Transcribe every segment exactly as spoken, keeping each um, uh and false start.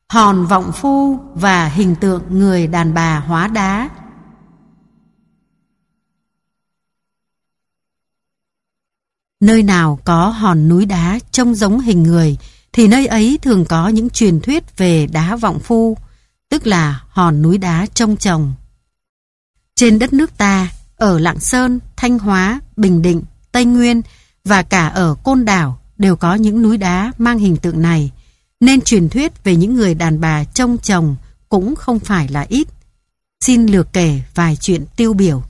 Hòn vọng phu và hình tượng người đàn bà hóa đá. Nơi nào có hòn núi đá trông giống hình người thì nơi ấy thường có những truyền thuyết về đá vọng phu, tức là hòn núi đá trông chồng. Trên đất nước ta, ở Lạng Sơn, Thanh Hóa, Bình Định, Tây Nguyên và cả ở Côn Đảo đều có những núi đá mang hình tượng này, nên truyền thuyết về những người đàn bà trông chồng cũng không phải là ít. Xin lược kể vài chuyện tiêu biểu.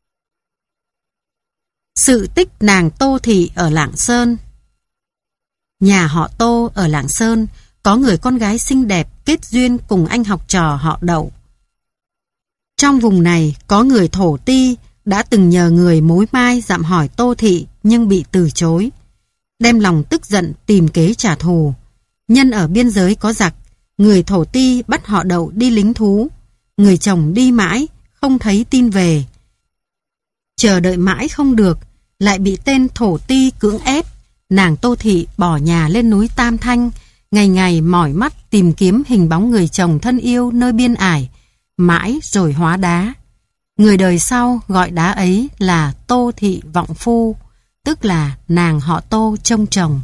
Sự tích nàng Tô Thị ở Lạng Sơn. Nhà họ Tô ở Lạng Sơn có người con gái xinh đẹp kết duyên cùng anh học trò họ Đậu. Trong vùng này có người thổ ti đã từng nhờ người mối mai dặm hỏi Tô Thị nhưng bị từ chối. Đem lòng tức giận tìm kế trả thù. Nhân ở biên giới có giặc, người thổ ti bắt họ Đậu đi lính thú. Người chồng đi mãi, không thấy tin về. Chờ đợi mãi không được, lại bị tên thổ ti cưỡng ép. Nàng Tô Thị bỏ nhà lên núi Tam Thanh, ngày ngày mỏi mắt tìm kiếm hình bóng người chồng thân yêu nơi biên ải, mãi rồi hóa đá. Người đời sau gọi đá ấy là Tô Thị Vọng Phu, tức là nàng họ Tô trông chồng.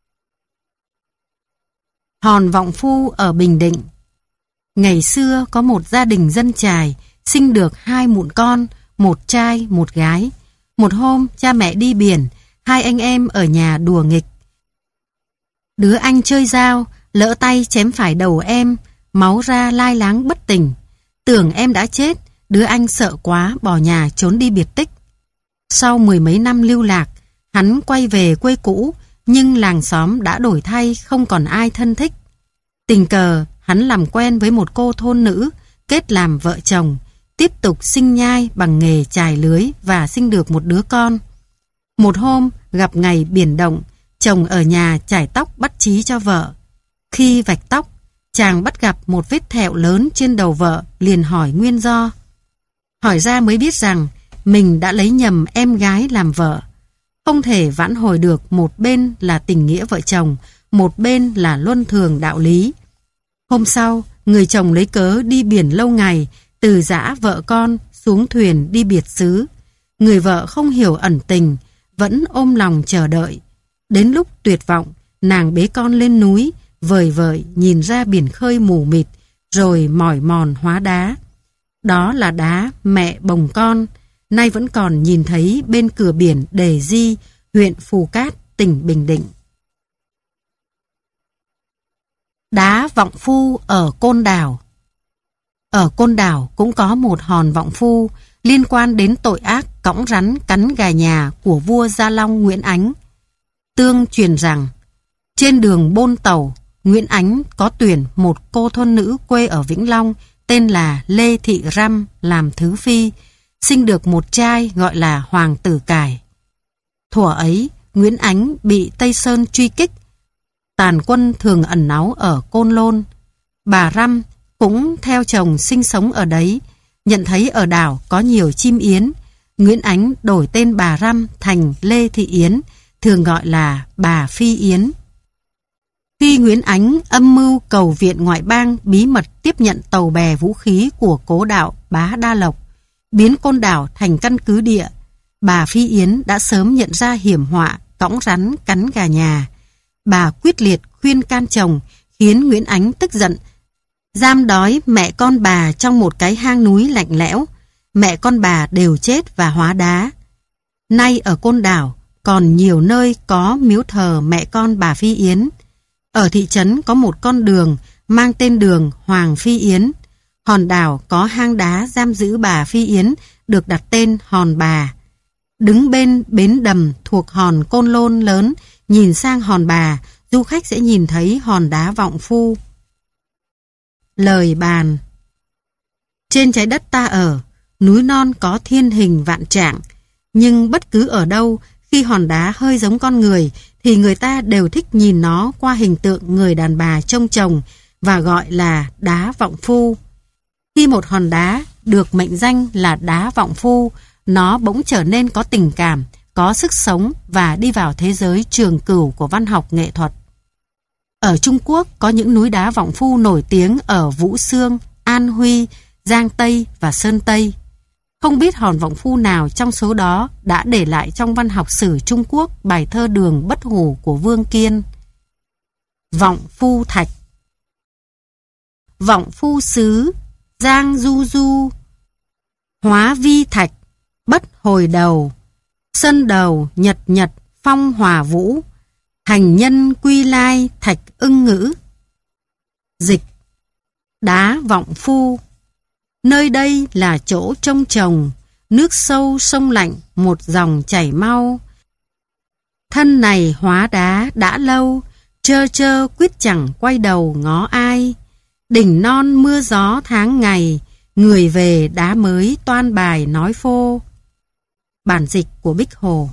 Hòn vọng phu ở Bình Định. Ngày xưa có một gia đình dân chài sinh được hai mụn con, một trai một gái. Một hôm cha mẹ đi biển, hai anh em ở nhà đùa nghịch. Đứa anh chơi dao, lỡ tay chém phải đầu em, máu ra lai láng bất tỉnh. Tưởng em đã chết, đứa anh sợ quá bỏ nhà trốn đi biệt tích. Sau mười mấy năm lưu lạc, hắn quay về quê cũ, nhưng làng xóm đã đổi thay, không còn ai thân thích. Tình cờ, hắn làm quen với một cô thôn nữ, kết làm vợ chồng, tiếp tục sinh nhai bằng nghề chài lưới và sinh được một đứa con. Một hôm, gặp ngày biển động, chồng ở nhà chải tóc bắt chí cho vợ. Khi vạch tóc, chàng bắt gặp một vết thẹo lớn trên đầu vợ, liền hỏi nguyên do. Hỏi ra mới biết rằng mình đã lấy nhầm em gái làm vợ. Không thể vãn hồi được, một bên là tình nghĩa vợ chồng, một bên là luân thường đạo lý. Hôm sau, người chồng lấy cớ đi biển lâu ngày, từ giã vợ con xuống thuyền đi biệt xứ. Người vợ không hiểu ẩn tình, vẫn ôm lòng chờ đợi. Đến lúc tuyệt vọng, nàng bế con lên núi, vời vợi nhìn ra biển khơi mù mịt, rồi mỏi mòn hóa đá. Đó là đá mẹ bồng con, nay vẫn còn nhìn thấy bên cửa biển Đề Di, huyện Phù Cát, tỉnh Bình Định. Đá vọng phu ở Côn Đảo. Ở Côn Đảo cũng có một hòn vọng phu liên quan đến tội ác cõng rắn cắn gà nhà của vua Gia Long Nguyễn Ánh. Tương truyền rằng, trên đường Bôn Tàu, Nguyễn Ánh có tuyển một cô thôn nữ quê ở Vĩnh Long tên là Lê Thị Răm làm thứ phi, sinh được một trai gọi là Hoàng Tử Cải. Thuở ấy, Nguyễn Ánh bị Tây Sơn truy kích, tàn quân thường ẩn náu ở Côn Lôn. Bà Răm cũng theo chồng sinh sống ở đấy, nhận thấy ở đảo có nhiều chim yến. Nguyễn Ánh đổi tên bà Răm thành Lê Thị Yến, thường gọi là bà Phi Yến. Khi Nguyễn Ánh âm mưu cầu viện ngoại bang bí mật tiếp nhận tàu bè vũ khí của cố đạo Bá Đa Lộc, biến Côn Đảo thành căn cứ địa, bà Phi Yến đã sớm nhận ra hiểm họa cõng rắn cắn gà nhà. Bà quyết liệt khuyên can chồng, khiến Nguyễn Ánh tức giận, giam đói mẹ con bà trong một cái hang núi lạnh lẽo. Mẹ con bà đều chết và hóa đá. Nay ở Côn Đảo còn nhiều nơi có miếu thờ mẹ con bà Phi Yến. Ở thị trấn có một con đường mang tên đường Hoàng Phi Yến. Hòn đảo có hang đá giam giữ bà Phi Yến được đặt tên Hòn Bà. Đứng bên bến đầm thuộc hòn Côn Lôn lớn, nhìn sang Hòn Bà, du khách sẽ nhìn thấy hòn đá vọng phu. Lời bàn. Trên trái đất ta ở, núi non có thiên hình vạn trạng, nhưng bất cứ ở đâu, khi hòn đá hơi giống con người, thì người ta đều thích nhìn nó qua hình tượng người đàn bà trông chồng và gọi là đá vọng phu. Khi một hòn đá được mệnh danh là đá vọng phu, nó bỗng trở nên có tình cảm, có sức sống và đi vào thế giới trường cửu của văn học nghệ thuật. Ở Trung Quốc có những núi đá vọng phu nổi tiếng ở Vũ Xương, An Huy, Giang Tây và Sơn Tây. Không biết hòn vọng phu nào trong số đó đã để lại trong văn học sử Trung Quốc bài thơ Đường Bất Hủ của Vương Kiên. Vọng phu thạch. Vọng phu xứ, giang du du, hóa vi thạch, bất hồi đầu, sân đầu nhật nhật phong hòa vũ, hành nhân quy lai thạch ưng ngữ. Dịch: đá vọng phu. Nơi đây là chỗ trông trồng, nước sâu sông lạnh một dòng chảy mau. Thân này hóa đá đã lâu, trơ trơ quyết chẳng quay đầu ngó ai. Đỉnh non mưa gió tháng ngày, người về đá mới toan bài nói phô. Bản dịch của Bích Hồ.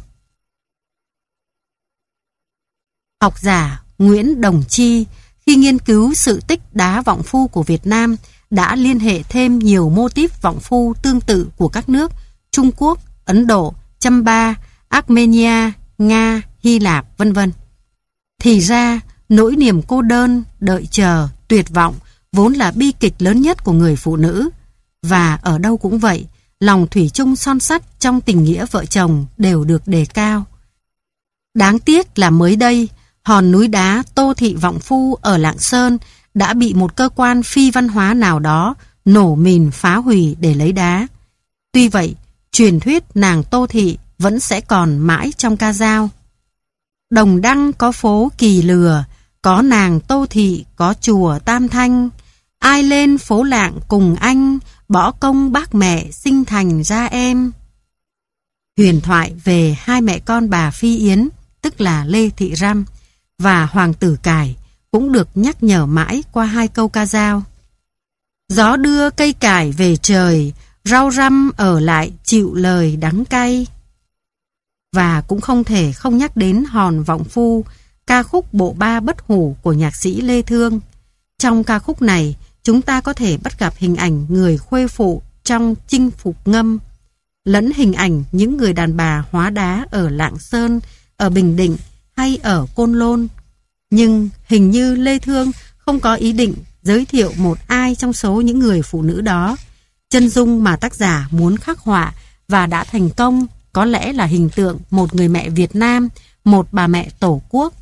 Học giả Nguyễn Đồng Chi khi nghiên cứu sự tích đá vọng phu của Việt Nam đã liên hệ thêm nhiều mô típ vọng phu tương tự của các nước Trung Quốc, Ấn Độ, Chamba, Armenia, Nga, Hy Lạp, vân vân. Thì ra, nỗi niềm cô đơn, đợi chờ, tuyệt vọng vốn là bi kịch lớn nhất của người phụ nữ. Và ở đâu cũng vậy, lòng thủy chung son sắt trong tình nghĩa vợ chồng đều được đề cao. Đáng tiếc là mới đây, hòn núi đá Tô Thị Vọng Phu ở Lạng Sơn đã bị một cơ quan phi văn hóa nào đó nổ mìn phá hủy để lấy đá. Tuy vậy, truyền thuyết nàng Tô Thị vẫn sẽ còn mãi trong ca dao. Đồng Đăng có phố Kỳ Lừa, có nàng Tô Thị, có chùa Tam Thanh. Ai lên phố Lạng cùng anh, bỏ công bác mẹ sinh thành ra em. Huyền thoại về hai mẹ con bà Phi Yến, tức là Lê Thị Răm và Hoàng tử Cải, cũng được nhắc nhở mãi qua hai câu ca dao. Gió đưa cây cải về trời, rau răm ở lại chịu lời đắng cay. Và cũng không thể không nhắc đến hòn vọng phu, ca khúc bộ ba bất hủ của nhạc sĩ Lê Thương. Trong ca khúc này, chúng ta có thể bắt gặp hình ảnh người khuê phụ trong chinh phục ngâm, lẫn hình ảnh những người đàn bà hóa đá ở Lạng Sơn, ở Bình Định hay ở Côn Lôn. Nhưng hình như Lê Thương không có ý định giới thiệu một ai trong số những người phụ nữ đó. Chân dung mà tác giả muốn khắc họa và đã thành công có lẽ là hình tượng một người mẹ Việt Nam, một bà mẹ Tổ quốc.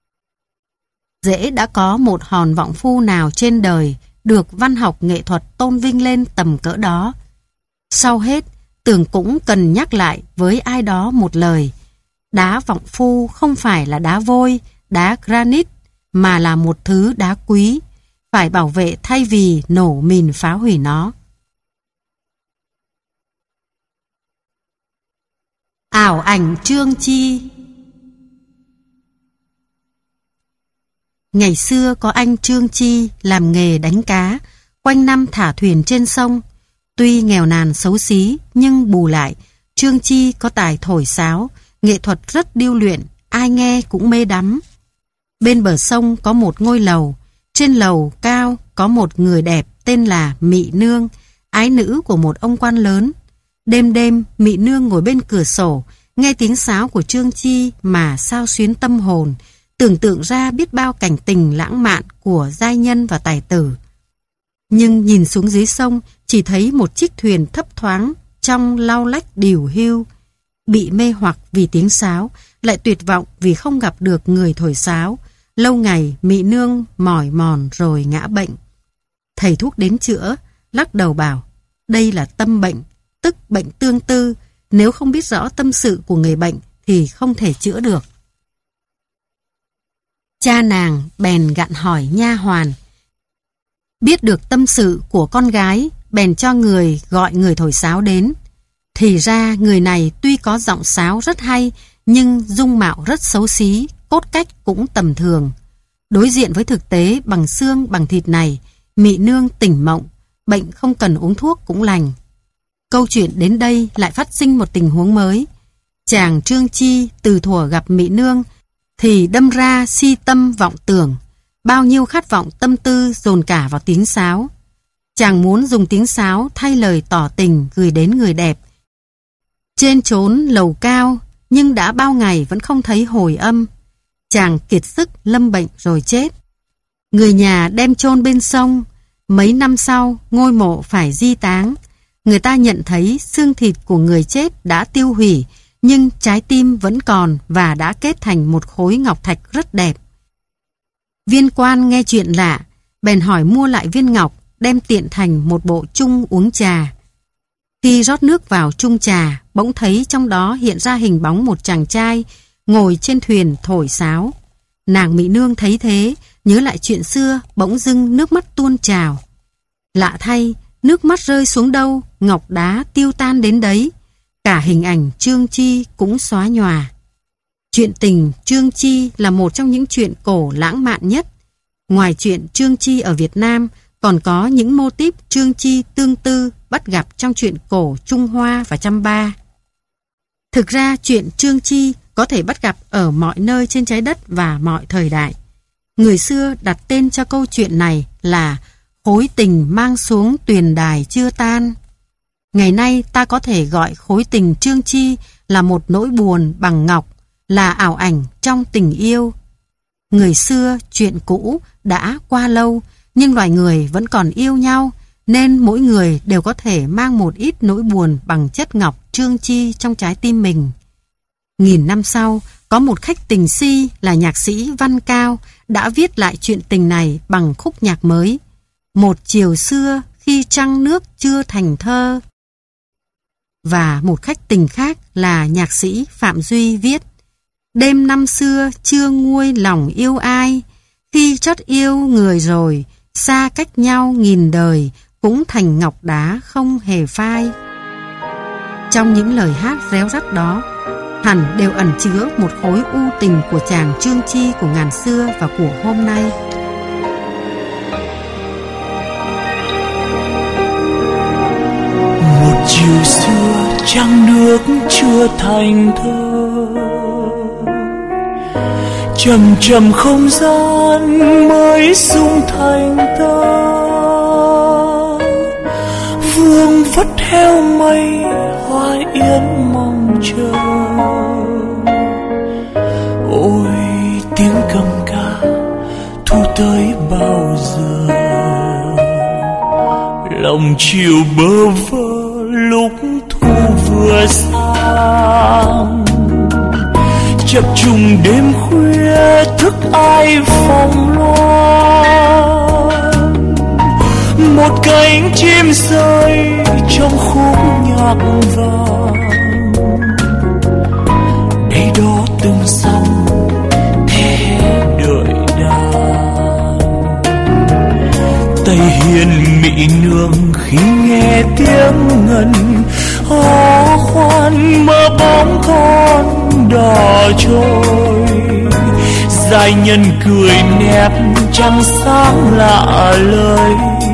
Dễ đã có một hòn vọng phu nào trên đời được văn học nghệ thuật tôn vinh lên tầm cỡ đó. Sau hết, Tường cũng cần nhắc lại với ai đó một lời. Đá vọng phu không phải là đá vôi, đá granite, mà là một thứ đá quý, phải bảo vệ thay vì nổ mìn phá hủy nó. Ảo ảnh Trương Chi. Ngày xưa có anh Trương Chi làm nghề đánh cá, quanh năm thả thuyền trên sông. Tuy nghèo nàn xấu xí, nhưng bù lại, Trương Chi có tài thổi sáo, nghệ thuật rất điêu luyện, ai nghe cũng mê đắm. Bên bờ sông có một ngôi lầu, trên lầu cao có một người đẹp tên là Mị Nương, ái nữ của một ông quan lớn. Đêm đêm, Mị Nương ngồi bên cửa sổ, nghe tiếng sáo của Trương Chi mà xao xuyến tâm hồn, tưởng tượng ra biết bao cảnh tình lãng mạn của giai nhân và tài tử. Nhưng nhìn xuống dưới sông, chỉ thấy một chiếc thuyền thấp thoáng, trong lau lách điều hưu. Bị mê hoặc vì tiếng sáo, lại tuyệt vọng vì không gặp được người thổi sáo. Lâu ngày, Mị Nương mỏi mòn rồi ngã bệnh. Thầy thuốc đến chữa, lắc đầu bảo, đây là tâm bệnh, tức bệnh tương tư. Nếu không biết rõ tâm sự của người bệnh thì không thể chữa được. Cha nàng bèn gặn hỏi nha hoàn. Biết được tâm sự của con gái, bèn cho người gọi người thổi sáo đến. Thì ra người này tuy có giọng sáo rất hay, nhưng dung mạo rất xấu xí, cốt cách cũng tầm thường. Đối diện với thực tế bằng xương bằng thịt này, Mị Nương tỉnh mộng, bệnh không cần uống thuốc cũng lành. Câu chuyện đến đây lại phát sinh một tình huống mới. Chàng Trương Chi từ thuở gặp Mị Nương thì đâm ra si tâm vọng tưởng, bao nhiêu khát vọng tâm tư dồn cả vào tiếng sáo. Chàng muốn dùng tiếng sáo thay lời tỏ tình gửi đến người đẹp. Trên chốn lầu cao, nhưng đã bao ngày vẫn không thấy hồi âm. Chàng kiệt sức lâm bệnh rồi chết. Người nhà đem chôn bên sông. Mấy năm sau, ngôi mộ phải di táng. Người ta nhận thấy xương thịt của người chết đã tiêu hủy, nhưng trái tim vẫn còn và đã kết thành một khối ngọc thạch rất đẹp. Viên quan nghe chuyện lạ, bèn hỏi mua lại viên ngọc, đem tiện thành một bộ chung uống trà. Khi rót nước vào chung trà, bỗng thấy trong đó hiện ra hình bóng một chàng trai ngồi trên thuyền thổi sáo. Nàng Mỹ Nương thấy thế, nhớ lại chuyện xưa, bỗng dưng nước mắt tuôn trào. Lạ thay, nước mắt rơi xuống đâu, ngọc đá tiêu tan đến đấy. Cả hình ảnh Trương Chi cũng xóa nhòa. Chuyện tình Trương Chi là một trong những chuyện cổ lãng mạn nhất. Ngoài chuyện Trương Chi ở Việt Nam, còn có những mô típ Trương Chi tương tư bắt gặp trong chuyện cổ Trung Hoa và Chăm Ba. Thực ra chuyện Trương Chi có thể bắt gặp ở mọi nơi trên trái đất và mọi thời đại. Người xưa đặt tên cho câu chuyện này là khối tình mang xuống tuyền đài chưa tan. Ngày nay ta có thể gọi khối tình Trương Chi là một nỗi buồn bằng ngọc, là ảo ảnh trong tình yêu. Người xưa, chuyện cũ đã qua lâu, nhưng loài người vẫn còn yêu nhau, nên mỗi người đều có thể mang một ít nỗi buồn bằng chất ngọc Trương Chi trong trái tim mình. Nghìn năm sau, có một khách tình si là nhạc sĩ Văn Cao đã viết lại chuyện tình này bằng khúc nhạc mới. Một chiều xưa khi trăng nước chưa thành thơ. Và một khách tình khác là nhạc sĩ Phạm Duy viết: đêm năm xưa chưa nguôi lòng yêu ai, khi chót yêu người rồi, xa cách nhau nghìn đời, cũng thành ngọc đá không hề phai. Trong những lời hát réo rắt đó, hẳn đều ẩn chứa một khối u tình của chàng Trương Chi của ngàn xưa và của hôm nay. Một chiều xưa trăng nước chưa thành thơ, chầm chầm không gian mới sung thành tơ. Vương vất heo mây hoa yến mong chờ. Ôi tiếng cầm ca thu tới bao giờ, lòng chiều bơ vơ lúc thu vừa sang. Chập trùng đêm khuya thức ai phòng loan, một cánh chim rơi trong khúc nhạc vàng. Đây đó từng sóng thế đợi đàn, tay hiền Mỹ Nương khi nghe tiếng ngân hò khoan mơ bóng con đò trôi. Giai nhân cười nép trăng sáng lạ lời,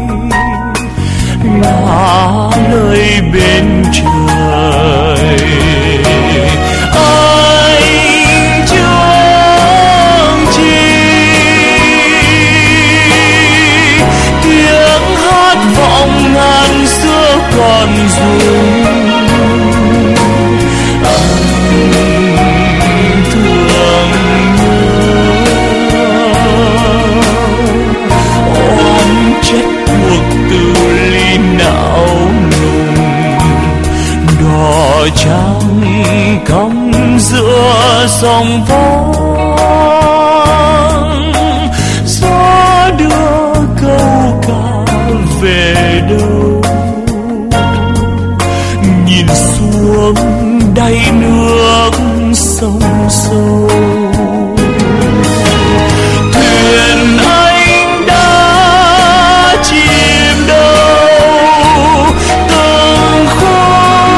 lạ lời bên trời. Anh Trương Chi, tiếng hát vọng ngàn xưa còn rung. Trăng cong giữa dòng vắng, gió đưa câu ca về đâu. Nhìn xuống đáy nước sông sâu, thuyền anh đã chìm đâu. Từng khúc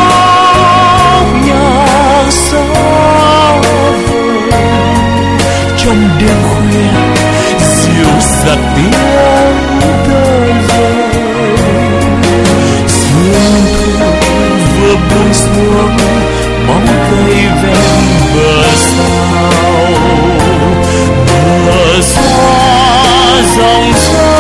trong đêm khuya dịu dặt tiếng tơ rơi. Sương thu vừa buông xuống bóng cây ven bờ sao, bờ xóa dòng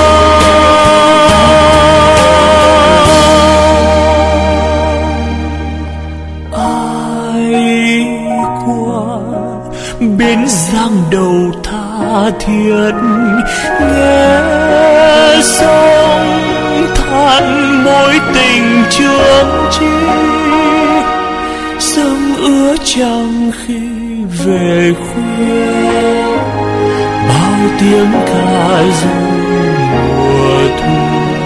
sông. Ai qua bến giang đầu tha thiết, nghe sông than mối tình trường chi, sông ứa trăng khi về khuya, bao tiếng ca ru mùa thu.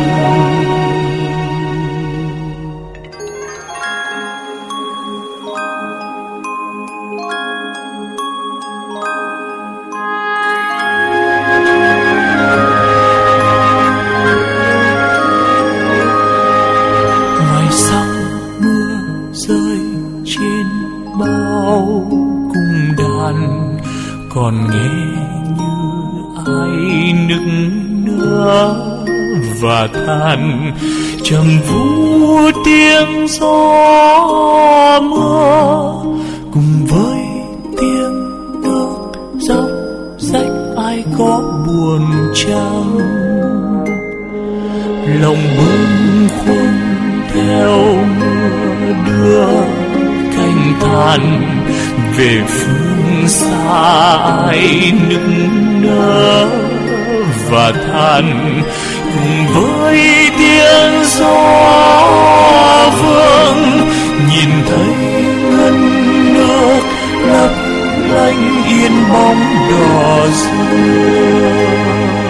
Ngoài sông mưa rơi trên bao cung đàn, còn nghe như ai nức nở và than, trầm vũ tiếng gió mưa cùng với tiếng nước dốc rách, ai có buồn chăng? Lòng bâng khuâng theo mưa đưa cánh than về phương xa, ai nức nở và than cùng với tiếng gió vương, nhìn thấy ngân nước lấp lánh yên bóng đỏ dương.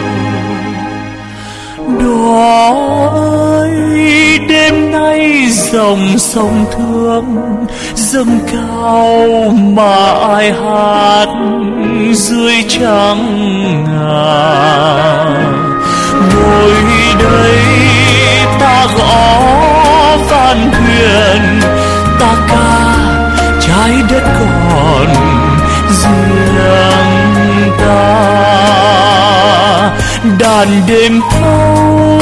Đỏ ơi, đêm nay dòng sông Thương dâng cao mà ai hát dưới trăng ngà. Ngồi đây ta gõ ván thuyền, ta ca trái đất còn riêng ta. Đàn đêm thâu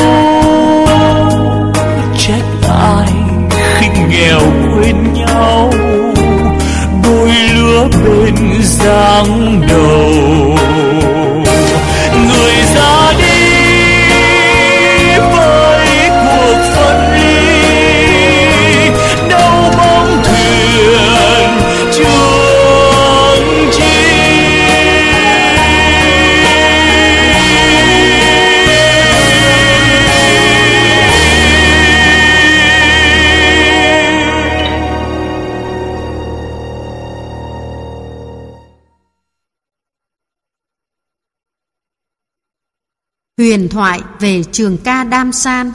trách ai khi nghèo quên nhau, đôi lứa bên giang đầu. Người ra đi với cuộc phân ly, đâu bóng thuyền trường chi. Huyền thoại về trường ca Đam San.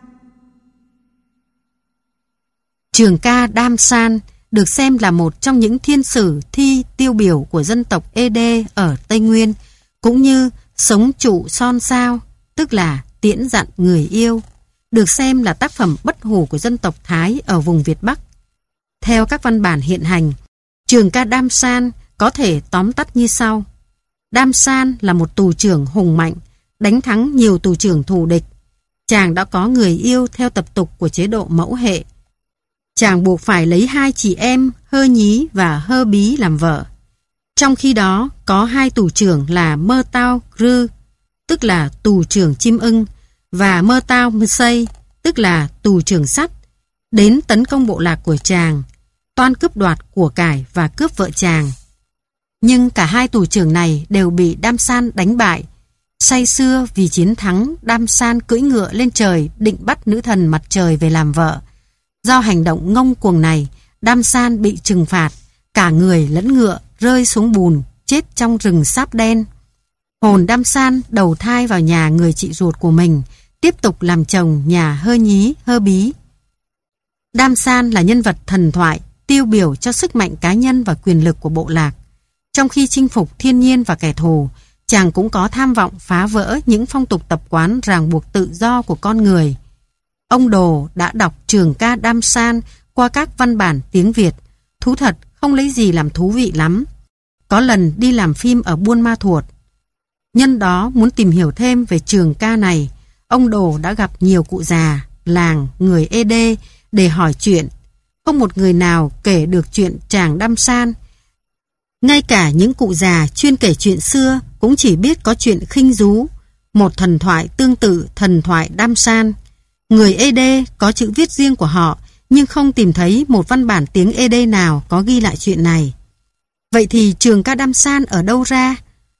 Trường ca Đam San được xem là một trong những thiên sử thi tiêu biểu của dân tộc Ê Đê ở Tây Nguyên, cũng như Sống trụ son sao, tức là tiễn dặn người yêu, được xem là tác phẩm bất hủ của dân tộc Thái ở vùng Việt Bắc. Theo các văn bản hiện hành, trường ca Đam San có thể tóm tắt như sau. Đam San là một tù trưởng hùng mạnh, đánh thắng nhiều tù trưởng thù địch. Chàng đã có người yêu theo tập tục của chế độ mẫu hệ. Chàng buộc phải lấy hai chị em Hơ Nhí và Hơ Bí làm vợ. Trong khi đó, có hai tù trưởng là Mơ Tao Rư, tức là tù trưởng chim ưng, và Mơ Tao Mơ Xây, tức là tù trưởng sắt, đến tấn công bộ lạc của chàng, toan cướp đoạt của cải và cướp vợ chàng. Nhưng cả hai tù trưởng này đều bị Đam San đánh bại. Say sưa vì chiến thắng, Đam San cưỡi ngựa lên trời định bắt nữ thần mặt trời về làm vợ. Do hành động ngông cuồng này, Đam San bị trừng phạt, cả người lẫn ngựa rơi xuống bùn, chết trong rừng sáp đen. Hồn Đam San đầu thai vào nhà người chị ruột của mình, tiếp tục làm chồng nhà Hơ Nhí, Hơ Bí. Đam San là nhân vật thần thoại, tiêu biểu cho sức mạnh cá nhân và quyền lực của bộ lạc. Trong khi chinh phục thiên nhiên và kẻ thù, chàng cũng có tham vọng phá vỡ những phong tục tập quán ràng buộc tự do của con người. Ông Đồ đã đọc trường ca Đam San qua các văn bản tiếng Việt. Thú thật, không lấy gì làm thú vị lắm. Có lần đi làm phim ở Buôn Ma Thuột. Nhân đó muốn tìm hiểu thêm về trường ca này, ông Đồ đã gặp nhiều cụ già, làng, người Ê Đê để hỏi chuyện. Không một người nào kể được chuyện chàng Đam San. Ngay cả những cụ già chuyên kể chuyện xưa cũng chỉ biết có chuyện khinh rú, một thần thoại tương tự thần thoại Đam San. Người Ê Đê có chữ viết riêng của họ, nhưng không tìm thấy một văn bản tiếng Ê Đê nào có ghi lại chuyện này. Vậy thì trường ca Đam San ở đâu ra?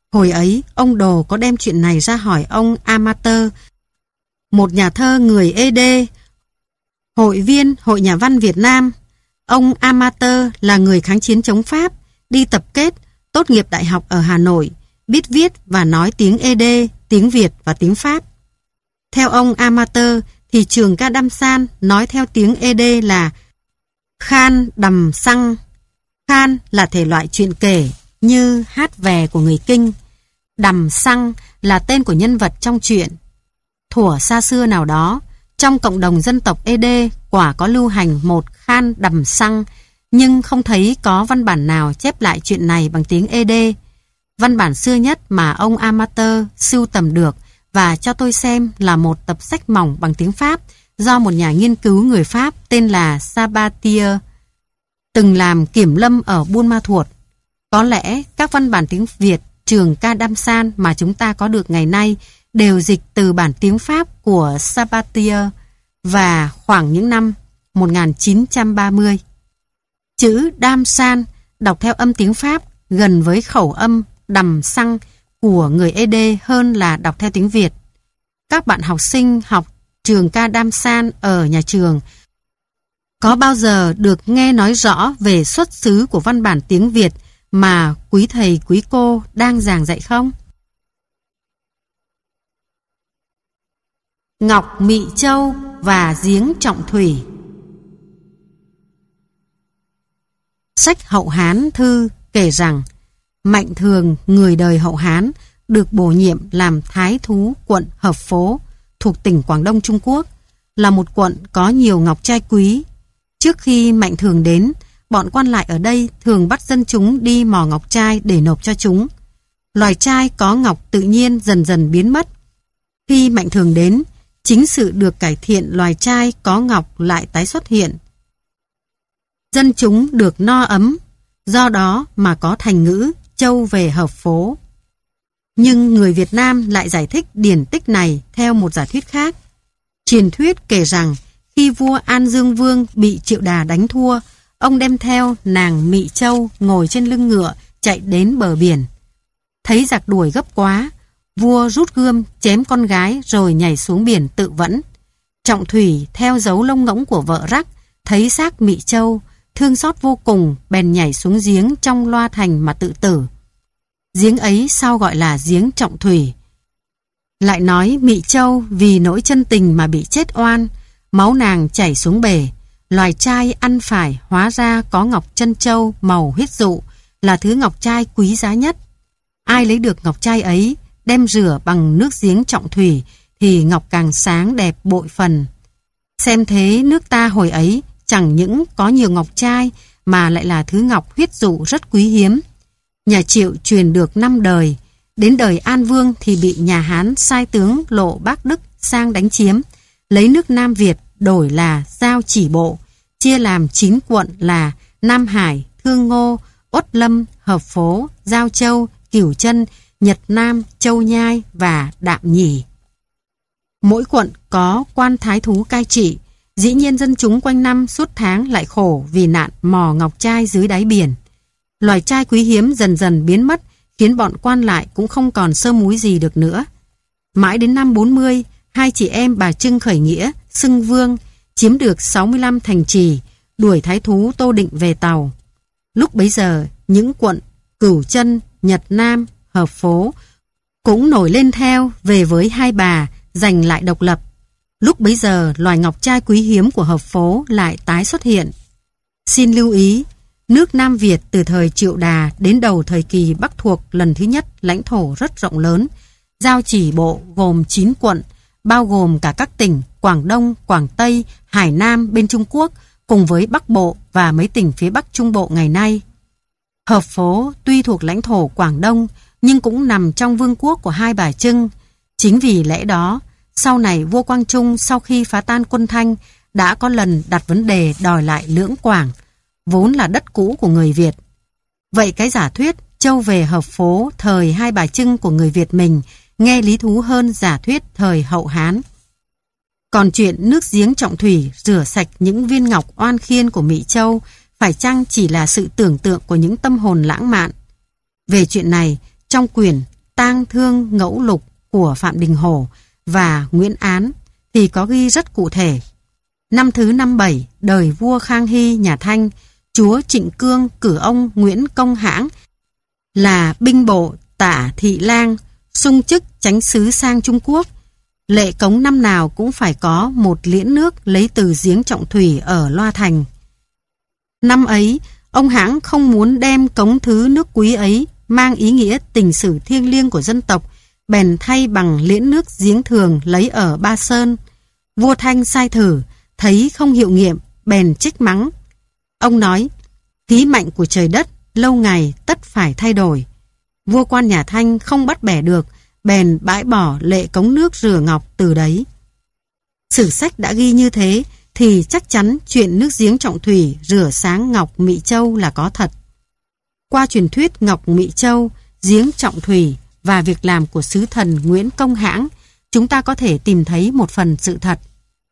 Hồi ấy, ông Đồ có đem chuyện này ra hỏi ông Amateur, một nhà thơ người Ê Đê, hội viên Hội Nhà văn Việt Nam. Ông Amateur là người kháng chiến chống Pháp, đi tập kết, tốt nghiệp đại học ở Hà Nội, biết viết và nói tiếng Ê Đê, tiếng Việt và tiếng Pháp. Theo ông Amateur thì trường ca Đam San nói theo tiếng Ê Đê là Khan Đầm Xăng. Khan là thể loại truyện kể như hát vè của người Kinh. Đầm Xăng là tên của nhân vật trong truyện. Thuở xa xưa nào đó, trong cộng đồng dân tộc Ê Đê quả có lưu hành một Khan Đầm Xăng, nhưng không thấy có văn bản nào chép lại chuyện này bằng tiếng Ê Đê. Văn bản xưa nhất mà ông Amateur sưu tầm được và cho tôi xem là một tập sách mỏng bằng tiếng Pháp do một nhà nghiên cứu người Pháp tên là Sabatier, từng làm kiểm lâm ở Buôn Ma Thuột. Có lẽ các văn bản tiếng Việt trường ca Đam San mà chúng ta có được ngày nay đều dịch từ bản tiếng Pháp của Sabatier và khoảng những năm một nghìn chín trăm ba mươi. Chữ Đam San đọc theo âm tiếng Pháp gần với khẩu âm đầm xăng của người Ê Đê hơn là đọc theo tiếng Việt. Các bạn học sinh học trường ca Đam San ở nhà trường có bao giờ được nghe nói rõ về xuất xứ của văn bản tiếng Việt mà quý thầy quý cô đang giảng dạy không? Ngọc Mị Châu và giếng Trọng Thủy. Sách Hậu Hán Thư kể rằng Mạnh Thường, người đời Hậu Hán, được bổ nhiệm làm Thái Thú quận Hợp Phố thuộc tỉnh Quảng Đông Trung Quốc, là một quận có nhiều ngọc trai quý. Trước khi Mạnh Thường đến, bọn quan lại ở đây thường bắt dân chúng đi mò ngọc trai để nộp cho chúng. Loài trai có ngọc tự nhiên dần dần biến mất. Khi Mạnh Thường đến, chính sự được cải thiện loài trai có ngọc lại tái xuất hiện. Dân chúng được no ấm, do đó mà có thành ngữ Châu về Hợp Phố. Nhưng người Việt Nam lại giải thích điển tích này theo một giả thuyết khác. Truyền thuyết kể rằng khi vua An Dương Vương bị Triệu Đà đánh thua, ông đem theo nàng Mị Châu ngồi trên lưng ngựa chạy đến bờ biển. Thấy giặc đuổi gấp quá, vua rút gươm chém con gái rồi nhảy xuống biển tự vẫn. Trọng Thủy theo dấu lông ngỗng của vợ Rắc, thấy xác Mị Châu, thương xót vô cùng, bèn nhảy xuống giếng trong Loa Thành mà tự tử. Giếng ấy sau gọi là giếng Trọng Thủy. Lại nói Mị Châu vì nỗi chân tình mà bị chết oan, máu nàng chảy xuống bể. Loài trai ăn phải hóa ra có ngọc chân châu màu huyết dụ, là thứ ngọc trai quý giá nhất. Ai lấy được ngọc trai ấy, đem rửa bằng nước giếng Trọng Thủy, thì ngọc càng sáng đẹp bội phần. Xem thế nước ta hồi ấy chẳng những có nhiều ngọc trai mà lại là thứ ngọc huyết dụ rất quý hiếm. Nhà Triệu truyền được năm đời, đến đời An Vương thì bị nhà Hán sai tướng Lộ Bác Đức sang đánh chiếm, lấy nước Nam Việt đổi là giao chỉ bộ, chia làm chín quận là Nam Hải, Thương Ngô, Uất Lâm, Hợp Phố, Giao Châu, Cửu Chân, Nhật Nam, Châu Nhai và Đạm Nhỉ. Mỗi quận có quan thái thú cai trị, dĩ nhiên dân chúng quanh năm suốt tháng lại khổ vì nạn mò ngọc trai dưới đáy biển. Loài trai quý hiếm dần dần biến mất, khiến bọn quan lại cũng không còn sơ múi gì được nữa. Mãi đến năm bốn mươi, hai chị em bà Trưng khởi nghĩa, xưng vương, chiếm được sáu mươi lăm thành trì, đuổi thái thú Tô Định về Tàu. Lúc bấy giờ, những quận Cửu Chân, Nhật Nam, Hợp Phố cũng nổi lên theo về với hai bà, giành lại độc lập. Lúc bấy giờ, loài ngọc trai quý hiếm của Hợp Phố lại tái xuất hiện. Xin lưu ý, nước Nam Việt từ thời Triệu Đà đến đầu thời kỳ Bắc thuộc lần thứ nhất lãnh thổ rất rộng lớn. Giao chỉ bộ gồm chín quận, bao gồm cả các tỉnh Quảng Đông, Quảng Tây, Hải Nam bên Trung Quốc, cùng với Bắc Bộ và mấy tỉnh phía Bắc Trung Bộ ngày nay. Hợp Phố tuy thuộc lãnh thổ Quảng Đông, nhưng cũng nằm trong vương quốc của hai bà Trưng. Chính vì lẽ đó, sau này vua Quang Trung sau khi phá tan quân Thanh đã có lần đặt vấn đề đòi lại Lưỡng Quảng, vốn là đất cũ của người Việt. Vậy cái giả thuyết Châu về Hợp Phố thời hai bà Trưng của người Việt mình nghe lý thú hơn giả thuyết thời Hậu Hán. Còn chuyện nước giếng Trọng Thủy rửa sạch những viên ngọc oan khiên của Mị Châu phải chăng chỉ là sự tưởng tượng của những tâm hồn lãng mạn? Về chuyện này, trong quyển tang thương ngẫu lục của Phạm Đình Hổ và Nguyễn Án thì có ghi rất cụ thể. Năm thứ năm bảy, đời vua Khang Hy nhà Thanh, chúa Trịnh Cương cử ông Nguyễn Công Hãng là binh bộ tả thị lang, xung chức chánh sứ sang Trung Quốc. Lệ cống năm nào cũng phải có một liễn nước lấy từ giếng Trọng Thủy ở Loa Thành. Năm ấy, ông Hãng không muốn đem cống thứ nước quý ấy mang ý nghĩa tình sử thiêng liêng của dân tộc, bèn thay bằng liễn nước giếng thường lấy ở Ba Sơn. Vua Thanh sai thử, thấy không hiệu nghiệm, bèn trách mắng. Ông nói, khí mạnh của trời đất lâu ngày tất phải thay đổi. Vua quan nhà Thanh không bắt bẻ được, bèn bãi bỏ lệ cống nước rửa ngọc từ đấy. Sử sách đã ghi như thế thì chắc chắn chuyện nước giếng Trọng Thủy rửa sáng ngọc Mị Châu là có thật. Qua truyền thuyết ngọc Mị Châu, giếng Trọng Thủy và việc làm của sứ thần Nguyễn Công Hãng, chúng ta có thể tìm thấy một phần sự thật.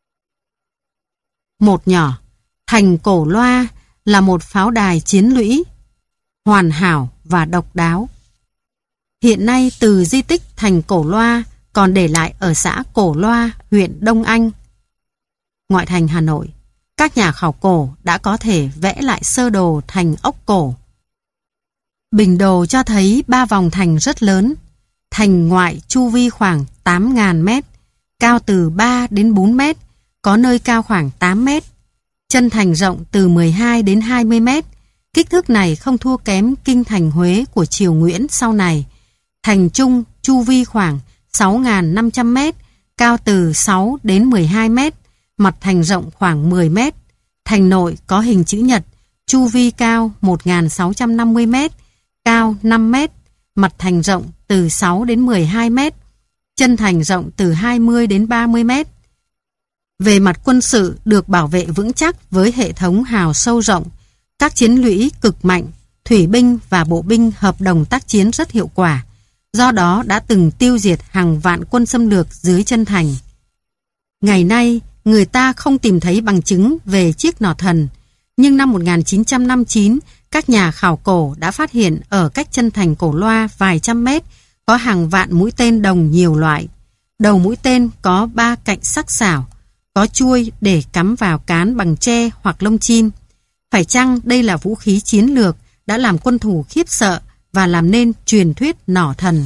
Một nhỏ, thành Cổ Loa là một pháo đài chiến lũy, hoàn hảo và độc đáo. Hiện nay từ di tích thành Cổ Loa còn để lại ở xã Cổ Loa, huyện Đông Anh, ngoại thành Hà Nội. Các nhà khảo cổ đã có thể vẽ lại sơ đồ thành ốc cổ. Bình đồ cho thấy ba vòng thành rất lớn. Thành ngoại chu vi khoảng tám nghìn mét, cao từ ba đến bốn mét, có nơi cao khoảng tám mét. Chân thành rộng từ mười hai đến hai mươi mét. Kích thước này không thua kém kinh thành Huế của triều Nguyễn sau này. Thành trung chu vi khoảng sáu nghìn năm trăm mét, cao từ sáu đến mười hai mét, mặt thành rộng khoảng mười mét. Thành nội có hình chữ nhật, chu vi cao một nghìn sáu trăm năm mươi mét, cao năm mét, mặt thành rộng từ sáu đến mười hai mét, chân thành rộng từ hai mươi đến ba mươi mét. Về mặt quân sự được bảo vệ vững chắc với hệ thống hào sâu rộng, các chiến lũy cực mạnh, thủy binh và bộ binh hợp đồng tác chiến rất hiệu quả, do đó đã từng tiêu diệt hàng vạn quân xâm lược dưới chân thành. Ngày nay, người ta không tìm thấy bằng chứng về chiếc nỏ thần, nhưng năm một nghìn chín trăm năm mươi chín, các nhà khảo cổ đã phát hiện ở cách chân thành Cổ Loa vài trăm mét có hàng vạn mũi tên đồng nhiều loại. Đầu mũi tên có ba cạnh sắc sảo, có chuôi để cắm vào cán bằng tre hoặc lông chim. Phải chăng đây là vũ khí chiến lược đã làm quân thủ khiếp sợ và làm nên truyền thuyết nỏ thần?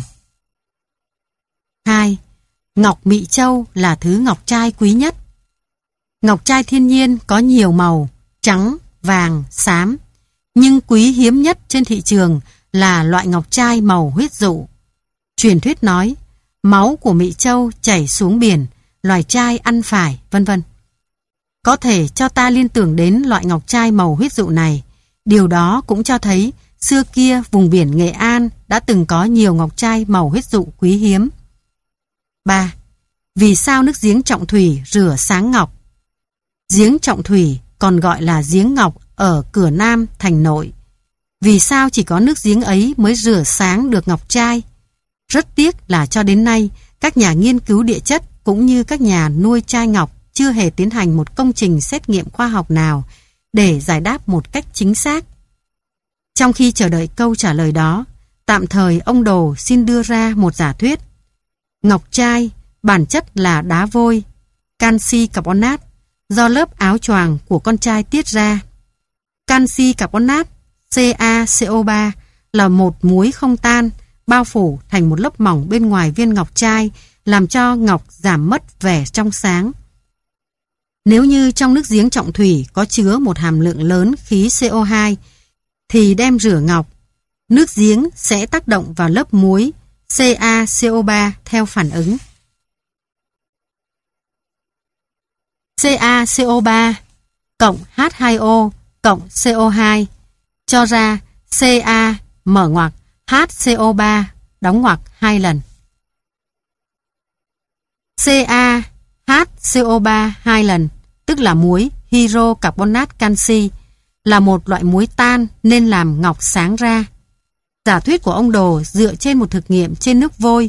hai. Ngọc Mị Châu là thứ ngọc trai quý nhất. Ngọc trai thiên nhiên có nhiều màu, trắng, vàng, xám. Nhưng quý hiếm nhất trên thị trường là loại ngọc trai màu huyết dụ. Truyền thuyết nói, máu của Mị Châu chảy xuống biển, loài trai ăn phải, vân vân. Có thể cho ta liên tưởng đến loại ngọc trai màu huyết dụ này. Điều đó cũng cho thấy xưa kia vùng biển Nghệ An đã từng có nhiều ngọc trai màu huyết dụ quý hiếm. ba. Vì sao nước giếng Trọng Thủy rửa sáng ngọc? Giếng Trọng Thủy còn gọi là giếng ngọc ở cửa Nam thành nội. Vì sao chỉ có nước giếng ấy mới rửa sáng được ngọc trai? Rất tiếc là cho đến nay, các nhà nghiên cứu địa chất cũng như các nhà nuôi trai ngọc chưa hề tiến hành một công trình xét nghiệm khoa học nào để giải đáp một cách chính xác. Trong khi chờ đợi câu trả lời đó, tạm thời ông Đồ xin đưa ra một giả thuyết. Ngọc trai bản chất là đá vôi, canxi carbonat, do lớp áo choàng của con trai tiết ra. Canxi carbonat CaCO ba là một muối không tan, bao phủ thành một lớp mỏng bên ngoài viên ngọc trai, làm cho ngọc giảm mất vẻ trong sáng. Nếu như trong nước giếng Trọng Thủy có chứa một hàm lượng lớn khí C O hai, thì đem rửa ngọc, nước giếng sẽ tác động vào lớp muối CaCO ba theo phản ứng. CaCO ba cộng H hai O cộng C O hai cho ra Ca mở ngoặc HCO ba đóng ngoặc hai lần. CaHCO ba hai lần, tức là muối hydrocarbonat canxi, là một loại muối tan nên làm ngọc sáng ra. Giả thuyết của ông Đồ dựa trên một thực nghiệm trên nước vôi.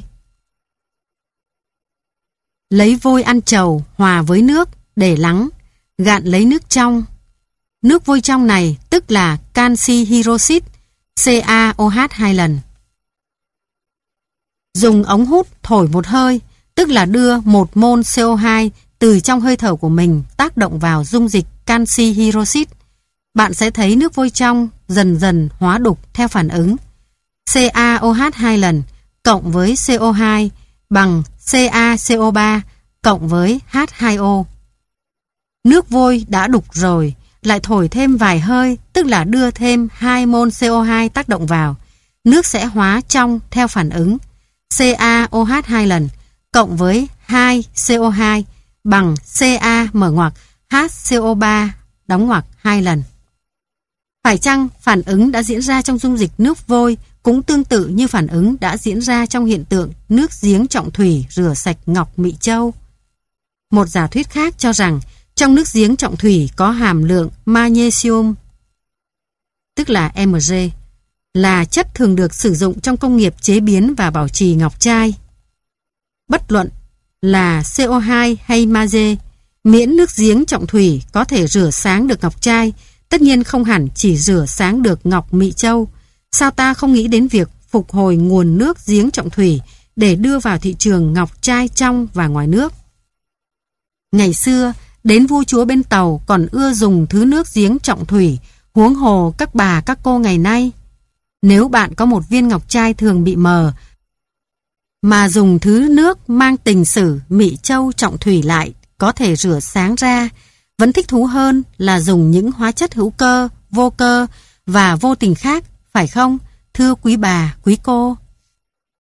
Lấy vôi ăn trầu hòa với nước để lắng, gạn lấy nước trong. Nước vôi trong này tức là canxi hydroxit, CaOH hai lần. Dùng ống hút thổi một hơi, tức là đưa một mol xê o hai từ trong hơi thở của mình tác động vào dung dịch canxi hydroxit. Bạn sẽ thấy nước vôi trong dần dần hóa đục theo phản ứng CaOH hai lần cộng với xê o hai bằng CaCO ba cộng với H hai O. Nước vôi đã đục rồi, lại thổi thêm vài hơi, tức là đưa thêm hai mol xê o hai tác động vào. Nước sẽ hóa trong theo phản ứng CaOH hai lần cộng với hai xê o hai bằng Ca mở ngoặc HCO ba đóng ngoặc hai lần. Phải chăng phản ứng đã diễn ra trong dung dịch nước vôi cũng tương tự như phản ứng đã diễn ra trong hiện tượng nước giếng trọng thủy rửa sạch ngọc Mị Châu? Một giả thuyết khác cho rằng trong nước giếng trọng thủy có hàm lượng magnesium, tức là em giê, là chất thường được sử dụng trong công nghiệp chế biến và bảo trì ngọc trai. Bất luận là xê o hai hay magie, miễn nước giếng trọng thủy có thể rửa sáng được ngọc trai, tất nhiên không hẳn chỉ rửa sáng được ngọc Mị Châu. Sao ta không nghĩ đến việc phục hồi nguồn nước giếng trọng thủy để đưa vào thị trường ngọc trai trong và ngoài nước? Ngày xưa, đến vua chúa bên Tàu còn ưa dùng thứ nước giếng trọng thủy, huống hồ các bà các cô ngày nay. Nếu bạn có một viên ngọc trai thường bị mờ, mà dùng thứ nước mang tình sử Mị Châu trọng thủy lại có thể rửa sáng ra, vẫn thích thú hơn là dùng những hóa chất hữu cơ, vô cơ và vô tình khác, phải không, thưa quý bà, quý cô?